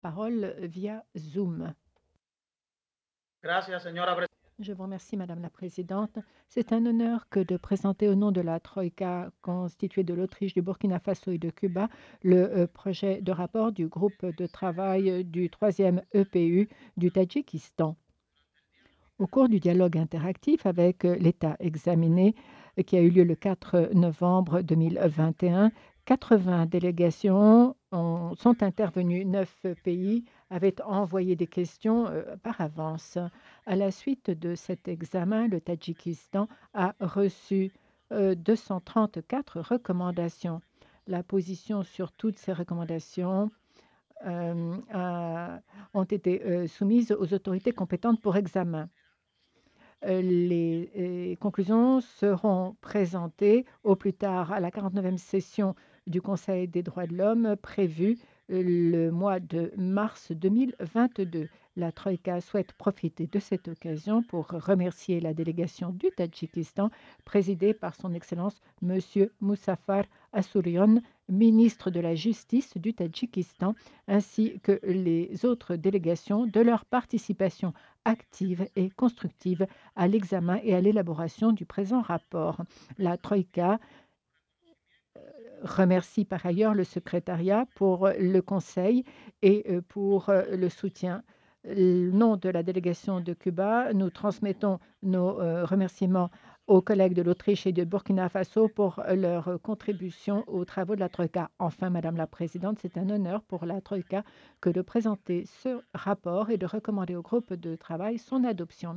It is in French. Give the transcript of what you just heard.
parole via Zoom. Gracias, señora presidenta. Je vous remercie, Madame la Présidente. C'est un honneur que de présenter au nom de la Troïka constituée de l'Autriche, du Burkina Faso et de Cuba le projet de rapport du groupe de travail du 3e EPU du Tadjikistan. Au cours du dialogue interactif avec l'État examiné, qui a eu lieu le 4 novembre 2021, 80 délégations sont intervenues. 9 pays avaient envoyé des questions par avance. À la suite de cet examen, le Tadjikistan a reçu 234 recommandations. La position sur toutes ces recommandations ont été soumises aux autorités compétentes pour examen. Les conclusions seront présentées au plus tard à la 49e session du Conseil des droits de l'homme prévue le mois de mars 2022. La Troïka souhaite profiter de cette occasion pour remercier la délégation du Tadjikistan présidée par son Excellence Monsieur Moussafar Assourian, ministre de la Justice du Tadjikistan, ainsi que les autres délégations de leur participation active et constructive à l'examen et à l'élaboration du présent rapport. La Troïka remercie par ailleurs le secrétariat pour le conseil et pour le soutien. Au nom de la délégation de Cuba, nous transmettons nos remerciements aux collègues de l'Autriche et de Burkina Faso pour leur contribution aux travaux de la Troïka. Enfin, Madame la Présidente, c'est un honneur pour la Troïka que de présenter ce rapport et de recommander au groupe de travail son adoption.